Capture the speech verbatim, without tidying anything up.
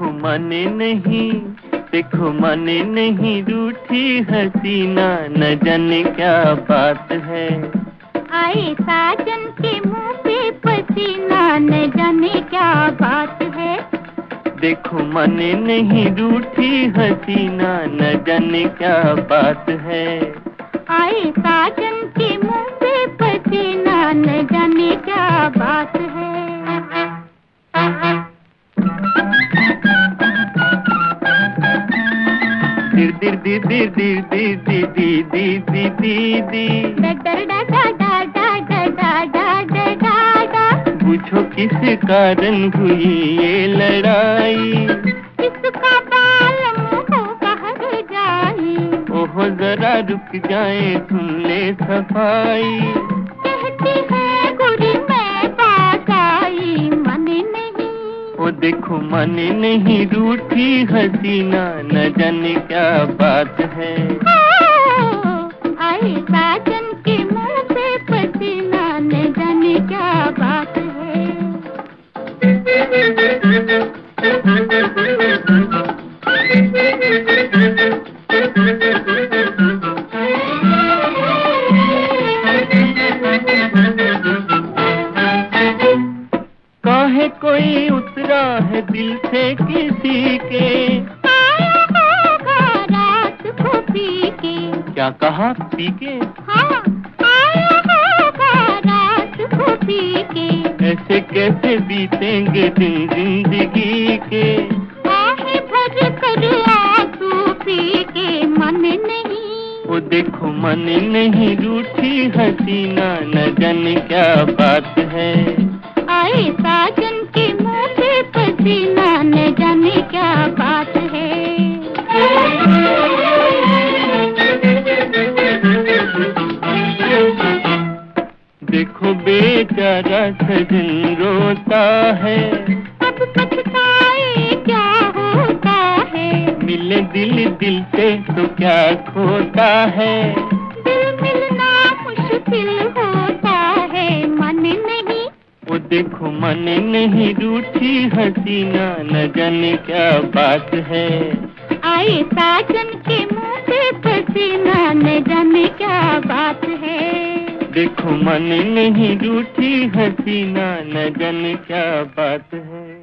देखो माने नहीं, देखो माने नहीं रूठी हसीना, न जाने क्या बात है। आए साजन के मुंह पे पसीना, न जाने क्या बात है। देखो माने नहीं रूठी हसीना, न जाने क्या बात है। आए साजन के मुंह पे पसीना, न जाने क्या बात है। दिर दिर दिर दिर दिर दिर दिर दिर दिर दिर दिर दिर डा डा डा डा डा डा डा डा डा डा डा। पूछो किस कारण हुई ये लड़ाई, किसका बाल मुंह बाहर जाए। ओहो जरा रुक जाए सुन ले सफाई। कहती है गोरी मैं पास आई, मने नहीं। ओ देखो माने नहीं रूठी हसीना, न जाने क्या बात है। आए साजन के मुंह पे पसीना, न जाने क्या बात है। काहे कोई उतरा है दिल से किसी के, आया होगा रात को पी के। क्या कहा पी के? हाँ, आया होगा रात को पी के। ऐसे कैसे बीतेंगे दिन जिंदगी के, आहे भर कर आंसू पी के, मन नहीं। वो देखो माने नहीं रूठी हसीना, न जाने क्या बात है। आए साजन के मुंह पे पसीना, न जाने क्या बात है। देखो बेचारा सजन रोता है, अब पछताए क्या होता है। मिले दिल दिल से तो क्या खोता है। दिल मिलना मुश्किल होता है, मन नहीं। वो देखो माने नहीं रूठी हसीना, न जाने क्या बात है। आए साजन के मुंह पे पसीना, न जाने क्या बात है। देखो माने नहीं रूठी हसीना, न जाने क्या बात है।